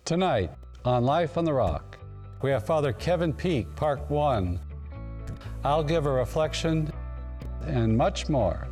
Tonight on Life on the Rock, we have Father Kevin Peek, Part 1. I'll give a reflection and much more.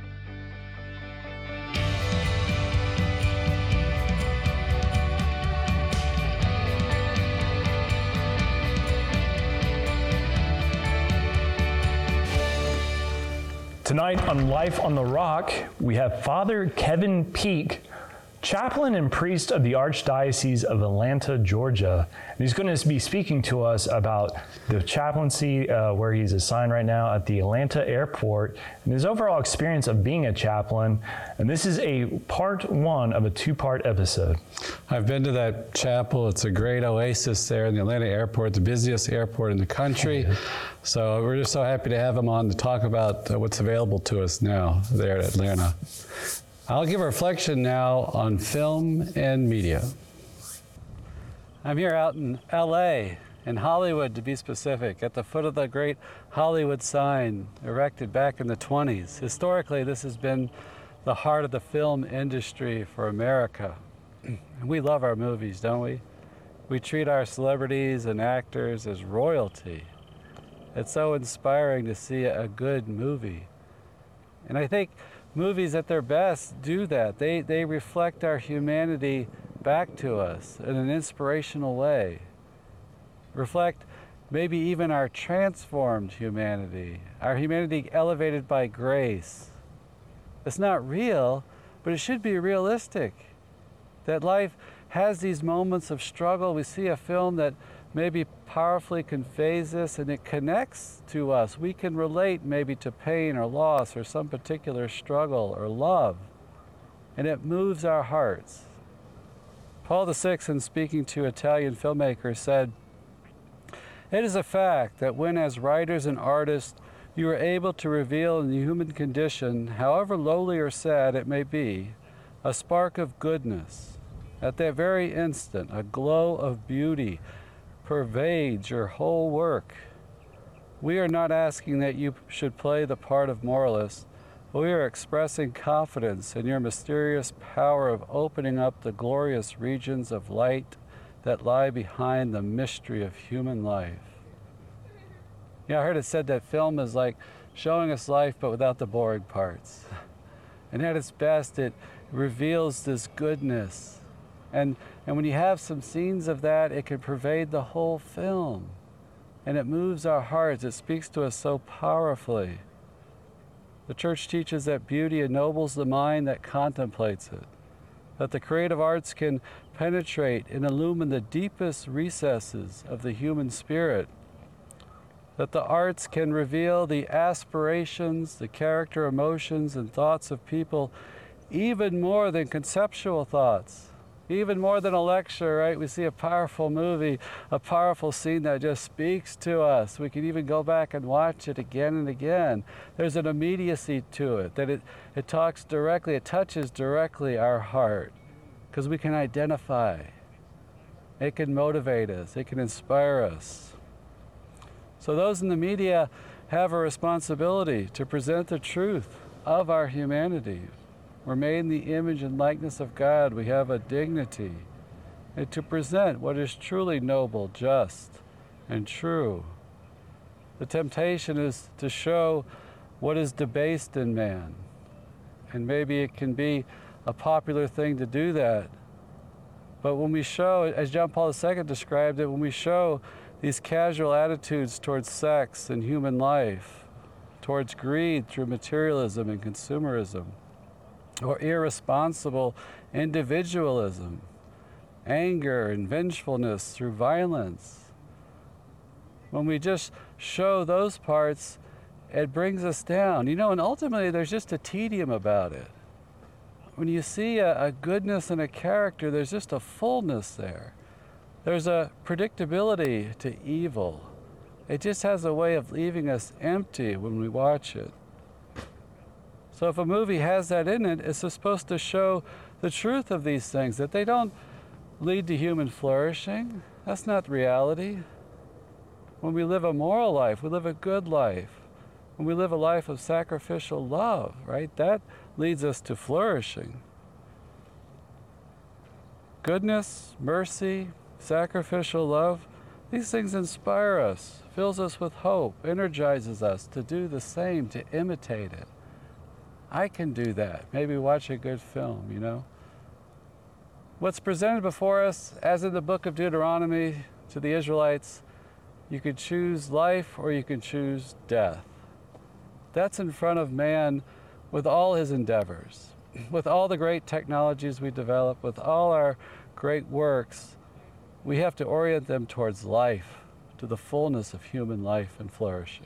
Tonight on Life on the Rock, we have Father Kevin Peek, chaplain and priest of the Archdiocese of Atlanta, Georgia. And he's going to be speaking to us about the chaplaincy where he's assigned right now at the Atlanta airport and his overall experience of being a chaplain. And this is a part 1 of a 2-part episode. I've been to that chapel. It's a great oasis there in the Atlanta airport, the busiest airport in the country. So we're just so happy to have him on to talk about what's available to us now there at Atlanta. I'll give a reflection now on film and media. I'm here out in LA, in Hollywood to be specific, at the foot of the great Hollywood sign erected back in the 20s. Historically, this has been the heart of the film industry for America. We love our movies, don't we? We treat our celebrities and actors as royalty. It's so inspiring to see a good movie. And I think movies at their best do that. They reflect our humanity back to us in an inspirational way. Reflect maybe even our transformed humanity, our humanity elevated by grace. It's not real, but it should be realistic. That life has these moments of struggle. We see a film that maybe powerfully conveys this and it connects to us. We can relate maybe to pain or loss or some particular struggle or love, and it moves our hearts. Paul VI, in speaking to Italian filmmakers, said, "It is a fact that when as writers and artists you are able to reveal in the human condition, however lowly or sad it may be, a spark of goodness, at that very instant a glow of beauty pervades your whole work. We are not asking that you should play the part of moralist, but we are expressing confidence in your mysterious power of opening up the glorious regions of light that lie behind the mystery of human life." Yeah, I heard it said that film is like showing us life but without the boring parts. And at its best, it reveals this goodness. And when you have some scenes of that, it can pervade the whole film. And it moves our hearts. It speaks to us so powerfully. The Church teaches that beauty ennobles the mind that contemplates it, that the creative arts can penetrate and illumine the deepest recesses of the human spirit, that the arts can reveal the aspirations, the character, emotions, and thoughts of people even more than conceptual thoughts. Even more than a lecture, right? We see a powerful movie, a powerful scene that just speaks to us. We can even go back and watch it again and again. There's an immediacy to it, that it talks directly, it touches directly our heart, because we can identify. It can motivate us, it can inspire us. So those in the media have a responsibility to present the truth of our humanity. We're made in the image and likeness of God. We have a dignity. And to present what is truly noble, just, and true. The temptation is to show what is debased in man. And maybe it can be a popular thing to do that. But when we show, as John Paul II described it, when we show these casual attitudes towards sex and human life, towards greed through materialism and consumerism, or irresponsible individualism, anger and vengefulness through violence. When we just show those parts, it brings us down. You know, and ultimately there's just a tedium about it. When you see a goodness in a character, there's just a fullness there. There's a predictability to evil. It just has a way of leaving us empty when we watch it. So if a movie has that in it, it's supposed to show the truth of these things, that they don't lead to human flourishing. That's not reality. When we live a moral life, we live a good life. When we live a life of sacrificial love, right, that leads us to flourishing. Goodness, mercy, sacrificial love, these things inspire us, fills us with hope, energizes us to do the same, to imitate it. I can do that. Maybe watch a good film, you know. What's presented before us, as in the book of Deuteronomy to the Israelites, you could choose life or you can choose death. That's in front of man with all his endeavors, with all the great technologies we develop, with all our great works. We have to orient them towards life, to the fullness of human life and flourishing.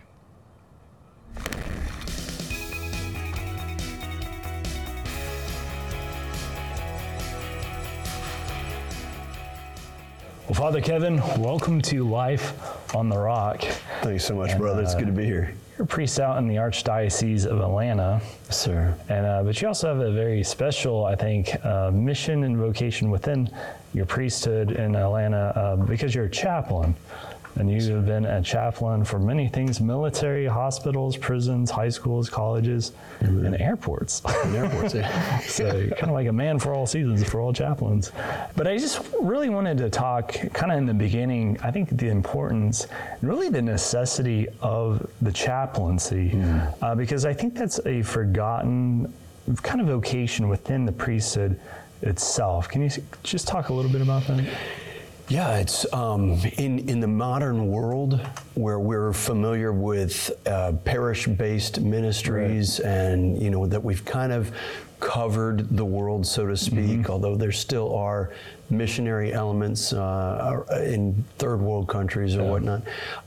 Well, Father Kevin, welcome to Life on the Rock. Thanks so much, brother. It's good to be here. You're a priest out in the Archdiocese of Atlanta. Yes, sir. And but you also have a very special, I think, mission and vocation within your priesthood in Atlanta because you're a chaplain. And you have been a chaplain for many things: military, hospitals, prisons, high schools, colleges, and airports. And airports, yeah. So you're kind of like a man for all seasons, for all chaplains. But I just really wanted to talk kind of in the beginning, I think the importance, really the necessity of the chaplaincy, because I think that's a forgotten kind of vocation within the priesthood itself. Can you just talk a little bit about that? Yeah, it's in the modern world where we're familiar with parish-based ministries, right, and you know that we've kind of covered the world, so to speak. Although there still are missionary elements in third world countries or whatnot.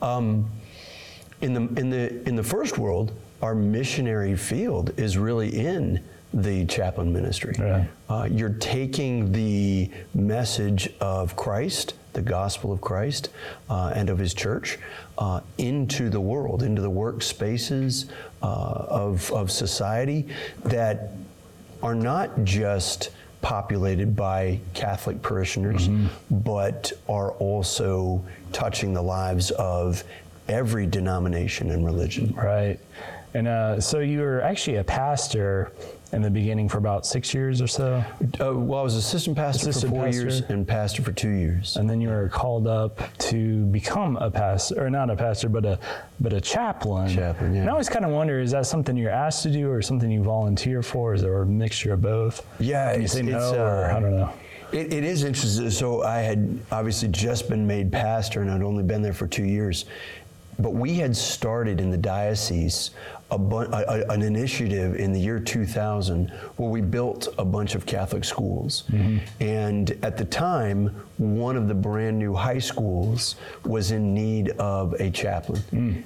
In the first world, our missionary field is really in the chaplain ministry. Yeah. You're taking the message of Christ, the gospel of Christ, and of his church into the world, into the workspaces of society that are not just populated by Catholic parishioners, but are also touching the lives of every denomination and religion. Right. And so you were actually a pastor in the beginning for about 6 years or so? Well, I was assistant pastor for 4 years and pastor for 2 years. And then you were called up to become a pastor, or not a pastor, but a chaplain. Chaplain, yeah. And I always kind of wonder, is that something you're asked to do or something you volunteer for? Is there a mixture of both? Yeah. Can you say no, or I don't know. It is interesting. So I had obviously just been made pastor and I'd only been there for 2 years. But we had started in the diocese an initiative in the year 2000 where we built a bunch of Catholic schools. And at the time, one of the brand new high schools was in need of a chaplain.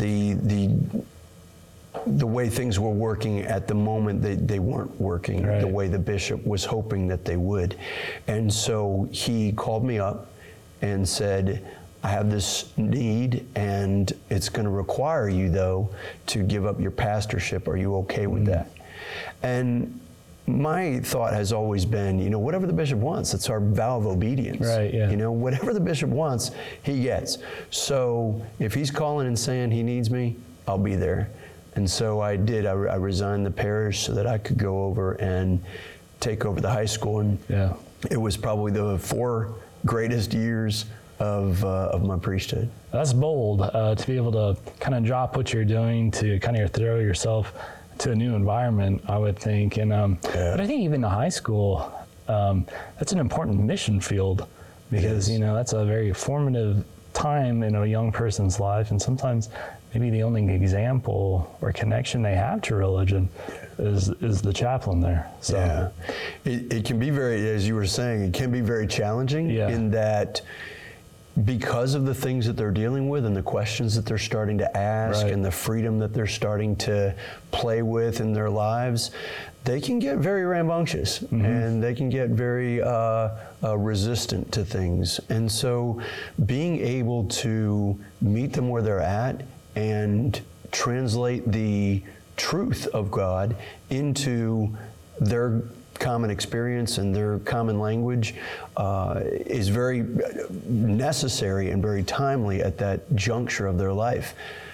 The way things were working at the moment, they weren't working the way the bishop was hoping that they would. And so he called me up and said, I have this need, and it's going to require you, though, to give up your pastorship. Are you okay with that? And my thought has always been, you know, whatever the bishop wants, it's our vow of obedience. Right, yeah. You know, whatever the bishop wants, he gets. So if he's calling and saying he needs me, I'll be there. And so I did. I resigned the parish so that I could go over and take over the high school. And it was probably the 4 greatest years of my priesthood. That's bold to be able to kind of drop what you're doing to kind of throw yourself to a new environment, I would think. And but I think even the high school, that's an important mission field because you know that's a very formative time in a young person's life, and sometimes maybe the only example or connection they have to religion is the chaplain there. So it can be very, as you were saying, it can be very challenging in that because of the things that they're dealing with and the questions that they're starting to ask and the freedom that they're starting to play with in their lives, they can get very rambunctious and they can get very resistant to things. And so being able to meet them where they're at and translate the truth of God into their common experience and their common language is very necessary and very timely at that juncture of their life.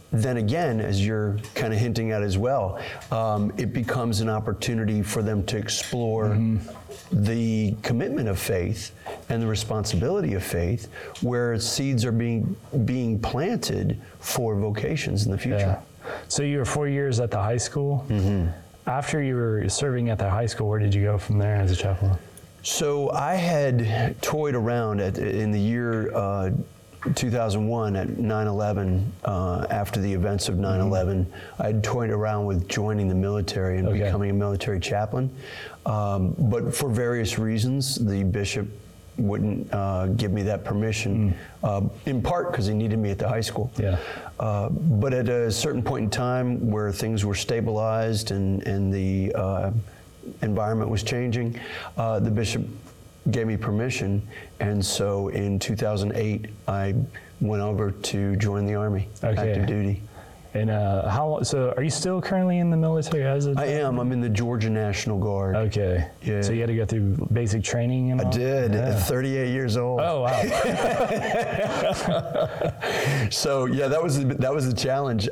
then again, as you're kind of hinting at as well, it becomes an opportunity for them to explore the commitment of faith and the responsibility of faith, where seeds are being planted for vocations in the future. Yeah. So you were 4 years at the high school. After you were serving at the high school, where did you go from there as a chaplain? So I had toyed around in the year 2001 at 9/11, after the events of 9/11, I had toyed around with joining the military and becoming a military chaplain. But for various reasons, the bishop wouldn't give me that permission, in part because he needed me at the high school. Yeah. But at a certain point in time where things were stabilized and the environment was changing, the bishop gave me permission, and so in 2008 I went over to join the Army, active duty. And so are you still currently in the military as a? I am. I'm in the Georgia National Guard. Okay. Yeah. So you had to go through basic training and all? I did. Yeah. At 38 years old. Oh wow. So yeah, that was the challenge.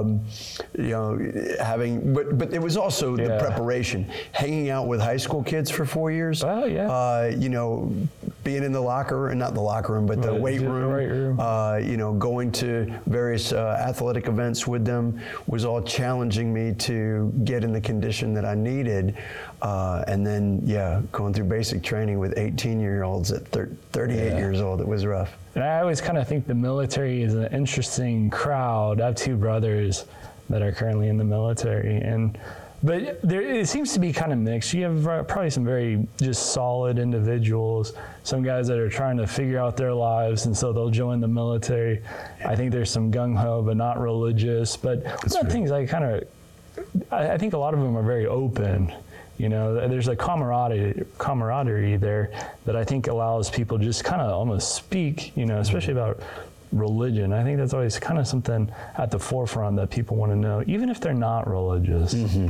But it was also the preparation. Hanging out with high school kids for 4 years. Oh yeah. Being in the locker, not the locker room, but the weight room. Going to various athletic events with them was all challenging me to get in the condition that I needed. And then, going through basic training with 18-year-olds at 38 years old, it was rough. And I always kind of think the military is an interesting crowd. I have two brothers that are currently in the military, but it seems to be kind of mixed. You have probably some very just solid individuals, some guys that are trying to figure out their lives, and so they'll join the military. I think there's some gung-ho, but not religious. But one of the things I think a lot of them are very open. There's a camaraderie there that I think allows people just kind of almost speak, especially about religion. I think that's always kind of something at the forefront that people want to know, even if they're not religious.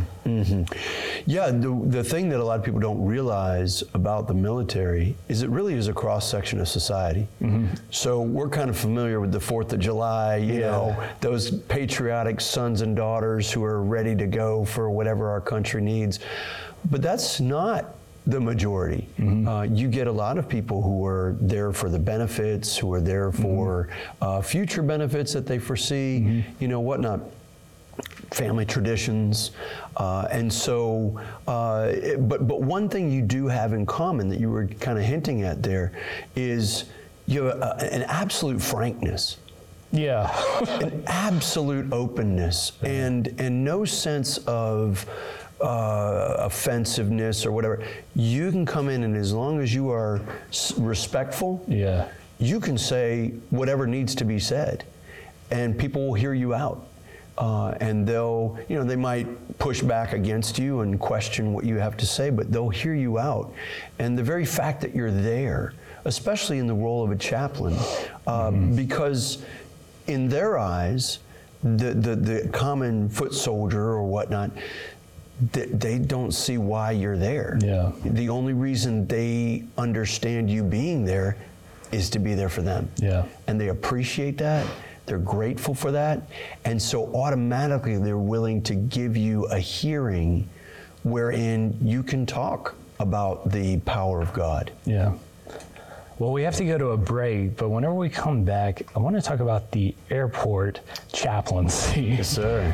Yeah, the thing that a lot of people don't realize about the military is it really is a cross-section of society. So we're kind of familiar with the 4th of July, those patriotic sons and daughters who are ready to go for whatever our country needs. But that's not the majority. You get a lot of people who are there for the benefits, who are there for future benefits that they foresee, whatnot, family traditions. And so, but one thing you do have in common that you were kind of hinting at there is you have an absolute frankness. Yeah. An absolute openness and no sense of offensiveness or whatever. You can come in, and as long as you are respectful, you can say whatever needs to be said, and people will hear you out. And they'll, they might push back against you and question what you have to say, but they'll hear you out. And the very fact that you're there, especially in the role of a chaplain, because in their eyes, the common foot soldier or whatnot, they don't see why you're there. Yeah. The only reason they understand you being there is to be there for them. Yeah. And they appreciate that. They're grateful for that. And so automatically they're willing to give you a hearing wherein you can talk about the power of God. Yeah. Well, we have to go to a break, but whenever we come back, I want to talk about the airport chaplaincy. Yes, sir.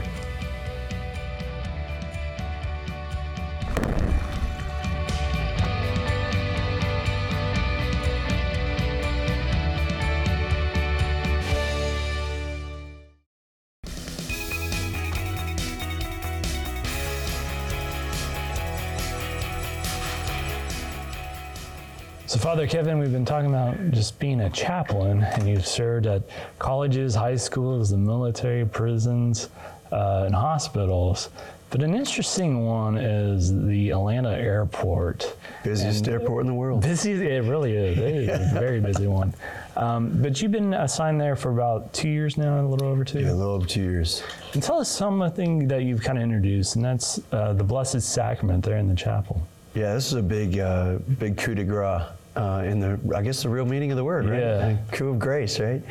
So Father Kevin, we've been talking about just being a chaplain, and you've served at colleges, high schools, the military, prisons, and hospitals. But an interesting one is the Atlanta airport. Busiest airport in the world. Busy, it really is. It is a very busy one. But you've been assigned there for about 2 years now, a little over 2? Yeah, a little over 2 years. And tell us something that you've kind of introduced, and that's the Blessed Sacrament there in the chapel. Yeah, this is a big coup de grace. in the, I guess, the real meaning of the word, right? Yeah. A crew of grace, right?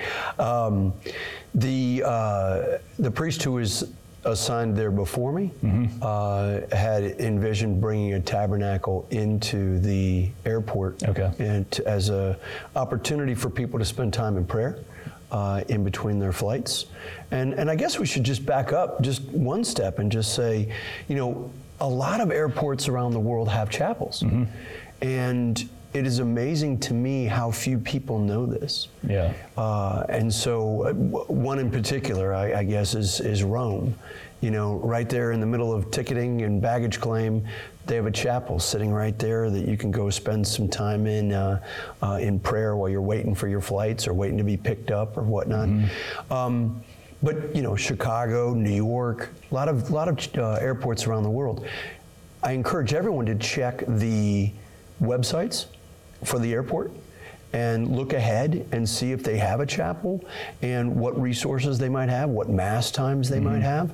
The priest who was assigned there before me had envisioned bringing a tabernacle into the airport, and as a opportunity for people to spend time in prayer in between their flights. And I guess we should just back up just one step and just say, you know, a lot of airports around the world have chapels, and it is amazing to me how few people know this. Yeah. And so one in particular, I guess, is Rome. You know, right there in the middle of ticketing and baggage claim, they have a chapel sitting right there that you can go spend some time in prayer while you're waiting for your flights or waiting to be picked up or whatnot. But you know, Chicago, New York, a lot of airports around the world. I encourage everyone to check the websites for the airport and look ahead and see if they have a chapel and what resources they might have, what mass times they might have.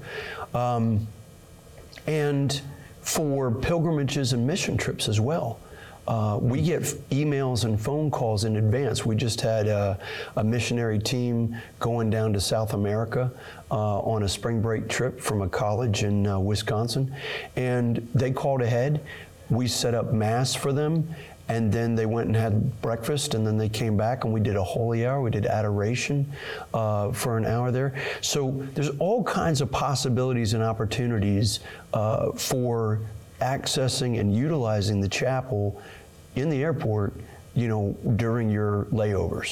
And for pilgrimages and mission trips as well. We get emails and phone calls in advance. We just had a missionary team going down to South America on a spring break trip from a college in Wisconsin. And they called ahead. We set up mass for them. And then they went and had breakfast, and then they came back and we did a holy hour. We did adoration for an hour there. So there's all kinds of possibilities and opportunities for accessing and utilizing the chapel in the airport, you know, during your layovers.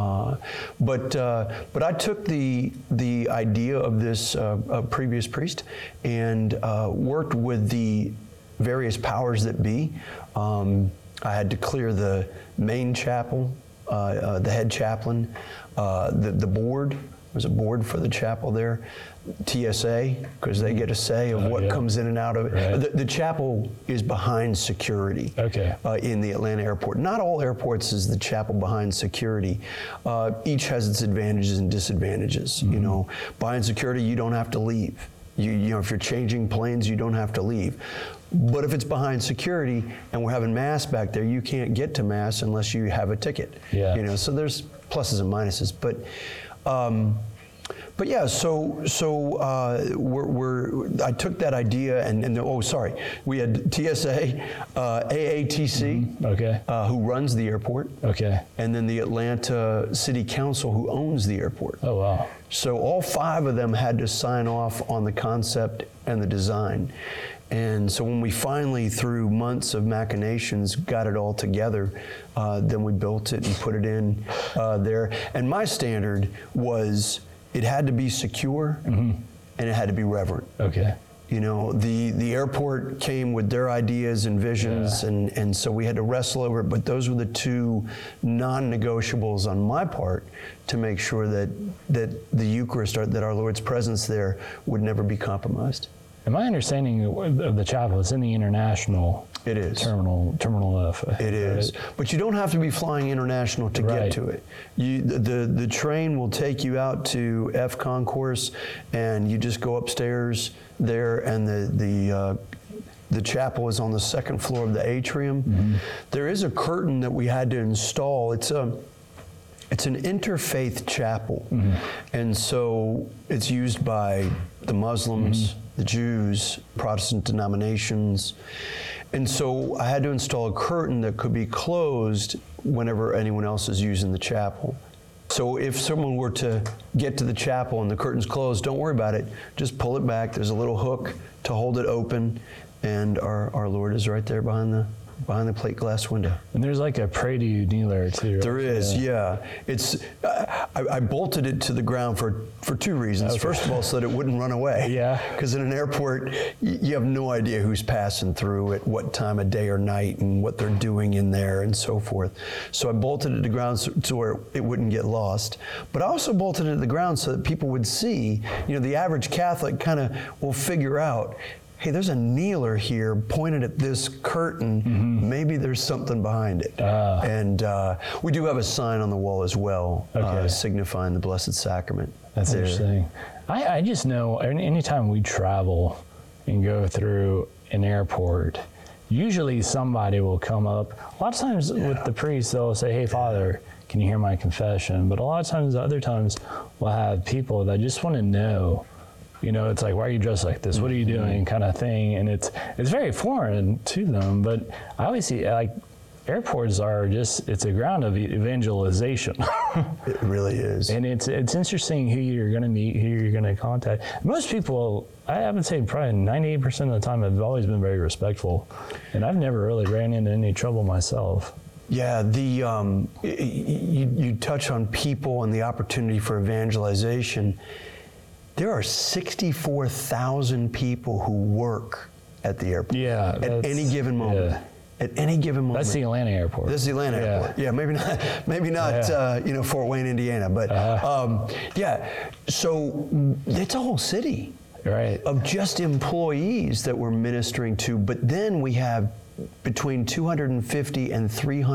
But I took the idea of this previous priest and worked with the various powers that be. I had to clear the main chapel, the head chaplain, the board. There's a board for the chapel there, TSA, because they get a say of what comes in and out of it. Right. The chapel is behind security in the Atlanta airport. Not all airports is the chapel behind security. Each has its advantages and disadvantages. You know, behind security, you don't have to leave. You know, if you're changing planes, you don't have to leave. But if it's behind security and we're having mass back there, you can't get to mass unless you have a ticket. Yeah. You know, so there's pluses and minuses. But yeah, so I took that idea and we had TSA, AATC, who runs the airport, and then the Atlanta City Council, who owns the airport. Oh wow! So all 5 of them had to sign off on the concept and the design. And so when we finally, through months of machinations, got it all together, then we built it and put it in there. And my standard was it had to be secure and it had to be reverent. You know, the airport came with their ideas and visions, and so we had to wrestle over it, but those were the 2 non-negotiables on my part to make sure that the Eucharist, that our Lord's presence there, would never be compromised. And my understanding of the chapel, it's in the international terminal F. It is. But you don't have to be flying international to get to it. The train will take you out to F Concourse, and you just go upstairs there, and the chapel is on the 2nd floor of the atrium. There is a curtain that we had to install. It's an interfaith chapel, and so it's used by the Muslims, the Jews, Protestant denominations. And so I had to install a curtain that could be closed whenever anyone else is using the chapel. So if someone were to get to the chapel and the curtain's closed, don't worry about it. Just pull it back. There's a little hook to hold it open, and our Lord is right there behind the plate glass window. And there's like a pray to you kneeler too. Right? There is, yeah. It's I bolted it to the ground for 2 reasons. First of all, so that it wouldn't run away. Because in an airport, you have no idea who's passing through at what time of day or night and what they're doing in there and so forth. So I bolted it to the ground so where it wouldn't get lost. But I also bolted it to the ground so that people would see. You know, the average Catholic kind of will figure out, hey, there's a kneeler here pointed at this curtain. Maybe there's something behind it. And we do have a sign on the wall as well, signifying the Blessed Sacrament. That's interesting. I just know anytime we travel and go through an airport, usually somebody will come up. A lot of times with the priest, they'll say, hey, Father, can you hear my confession? But a lot of times, other times, we'll have people that just want to know, it's like, why are you dressed like this? What are you doing? Kind of thing. And it's very foreign to them. But I always see, like, airports are it's a ground of evangelization. It really is. And it's interesting who you're going to meet, who you're going to contact. Most people, I would say probably 98% of the time, have always been very respectful. And I've never really ran into any trouble myself. Yeah, you touch on people and the opportunity for evangelization. There are 64,000 people who work at the airport. Yeah, at any given moment. Yeah. At any given moment. That's the Atlanta airport. This is the Atlanta airport. Yeah, maybe not. Fort Wayne, Indiana, but So it's a whole city, right, of just employees that we're ministering to. But then we have between 250 and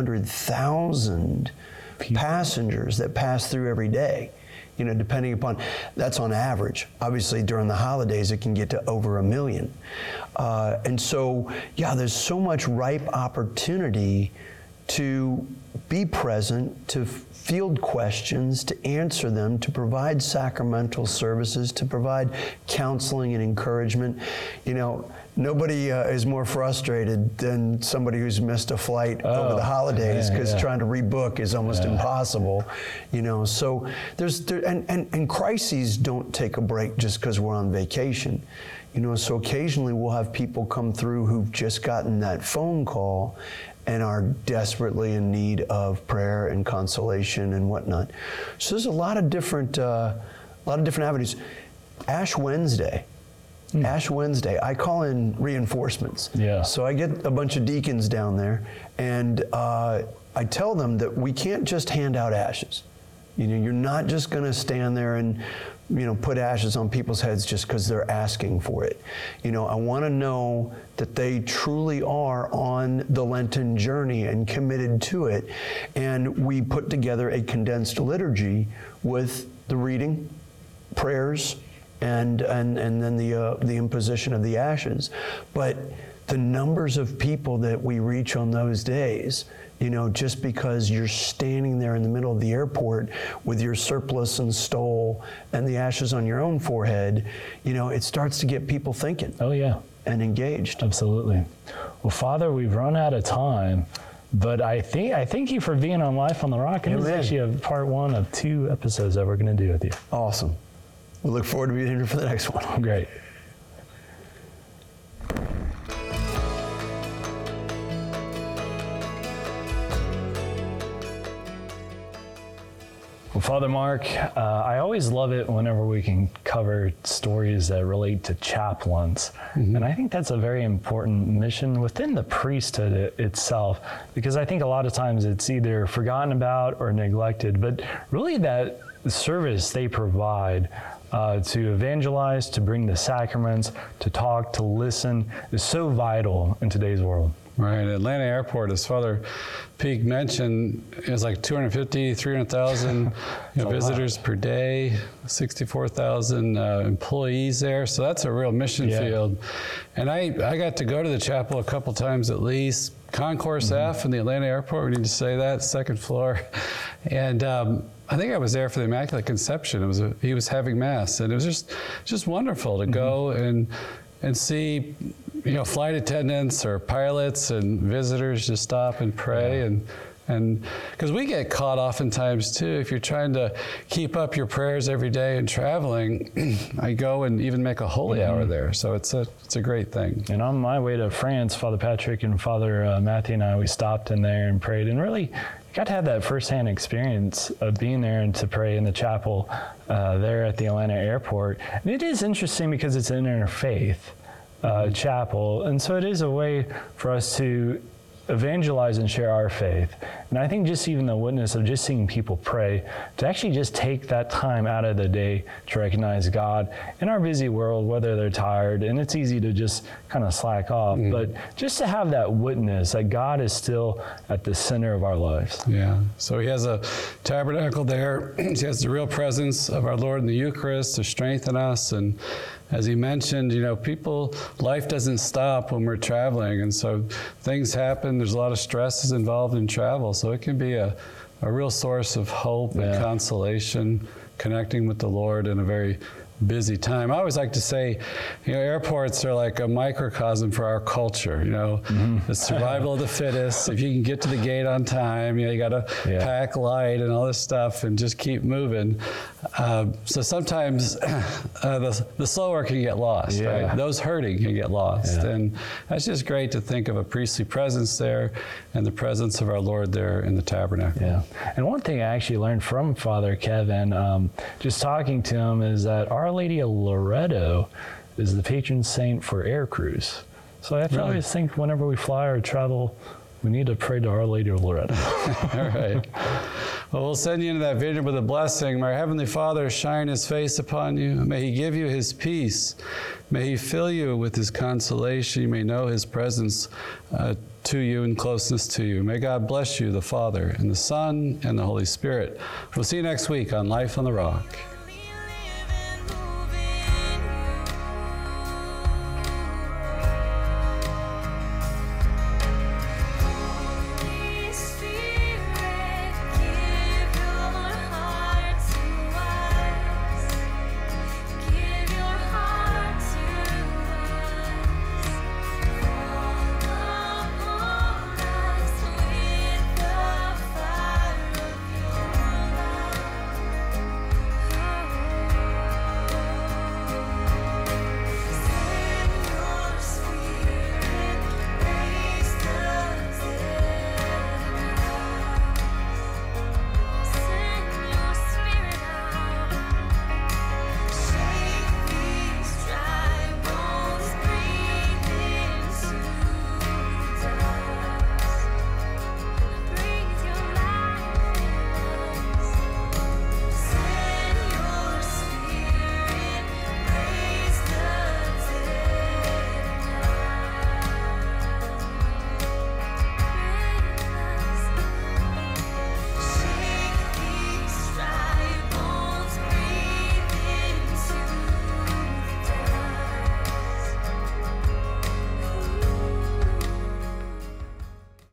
300,000 passengers that pass through every day. Depending upon, that's on average. Obviously, during the holidays, it can get to over 1 million. And so, there's so much ripe opportunity to be present, to field questions, to answer them, to provide sacramental services, to provide counseling and encouragement. Nobody is more frustrated than somebody who's missed a flight over the holidays, because trying to rebook is almost impossible. So and crises don't take a break just because we're on vacation. So occasionally we'll have people come through who've just gotten that phone call and are desperately in need of prayer and consolation and whatnot. So there's a lot of different avenues. Ash Wednesday, I call in reinforcements. Yeah. So I get a bunch of deacons down there, and I tell them that we can't just hand out ashes. You're not just going to stand there and put ashes on people's heads just because they're asking for it. I want to know that they truly are on the Lenten journey and committed to it. And we put together a condensed liturgy with the reading, prayers, and then the imposition of the ashes. But the numbers of people that we reach on those days, just because you're standing there in the middle of the airport with your surplice and stole and the ashes on your own forehead, it starts to get people thinking. Oh, yeah. And engaged. Absolutely. Well, Father, we've run out of time, but I thank you for being on Life on the Rock. And this is actually a part 1 of 2 episodes that we're going to do with you. Awesome. We look forward to being here for the next one. Great. Well, Father Mark, I always love it whenever we can cover stories that relate to chaplains. Mm-hmm. And I think that's a very important mission within the priesthood itself, because I think a lot of times it's either forgotten about or neglected, but really that service they provide to evangelize, to bring the sacraments, to talk, to listen, is so vital in today's world. Right. Atlanta Airport, as Father Peak mentioned, is like 250, 300,000 visitors per day, 64,000 employees there. So that's a real mission field. And I got to go to the chapel a couple times at least. Concourse F in the Atlanta Airport, we need to say that, 2nd floor. And I think I was there for the Immaculate Conception. He was having Mass, and it was just wonderful to go and see, flight attendants or pilots and visitors just stop and pray, and because we get caught oftentimes too, if you're trying to keep up your prayers every day and traveling, I go and even make a holy hour there. So it's a great thing. And on my way to France, Father Patrick and Father Matthew and I, we stopped in there and prayed, and really got to have that firsthand experience of being there and to pray in the chapel there at the Atlanta Airport. And it is interesting because it's an interfaith chapel, and so it is a way for us to evangelize and share our faith. And I think just even the witness of just seeing people pray, to actually just take that time out of the day to recognize God in our busy world, whether they're tired, and it's easy to just kind of slack off, but just to have that witness that God is still at the center of our lives. Yeah, so he has a tabernacle there. He has the real presence of our Lord in the Eucharist to strengthen us, and as he mentioned, life doesn't stop when we're traveling. And so things happen. There's a lot of stresses involved in travel. So it can be a real source of hope and consolation, connecting with the Lord in a very busy time. I always like to say, airports are like a microcosm for our culture. The survival of the fittest. If you can get to the gate on time, you got to pack light and all this stuff and just keep moving. So sometimes the slower can get lost, right? Those hurting can get lost. And that's just great to think of a priestly presence there and the presence of our Lord there in the tabernacle. Yeah. And one thing I actually learned from Father Kevin, just talking to him, is that Our Lady of Loretto is the patron saint for air crews. So I have to always think whenever we fly or travel, we need to pray to Our Lady of Loretto. All right. Well, we'll send you into that vision with a blessing. May our Heavenly Father shine His face upon you. May He give you His peace. May He fill you with His consolation. You may know His presence to you and closeness to you. May God bless you, the Father, and the Son, and the Holy Spirit. We'll see you next week on Life on the Rock.